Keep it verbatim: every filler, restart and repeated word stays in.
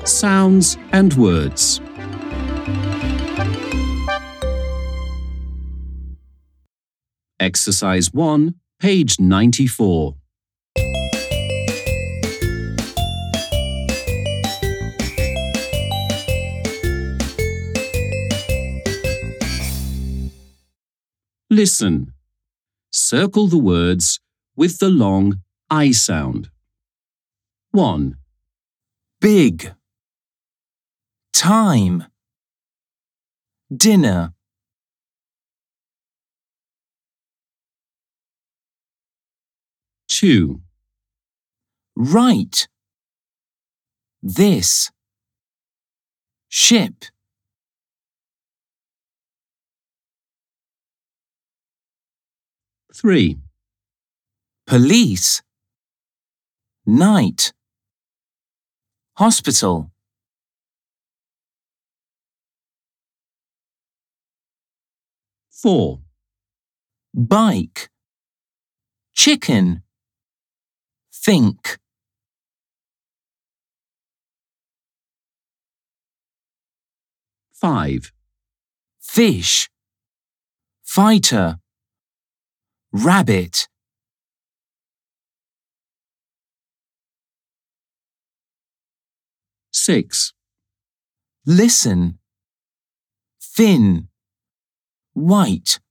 Sounds and words. Exercise one, page ninety-four. Listen. Circle the words with the long I sound. one. Big. Time. Dinner. two. Right. This. Ship. three. Police. Night. Hospital. four. Bike. Chicken. Think. five. Fish. Fighter. Rabbit. six. Listen. Thin. White.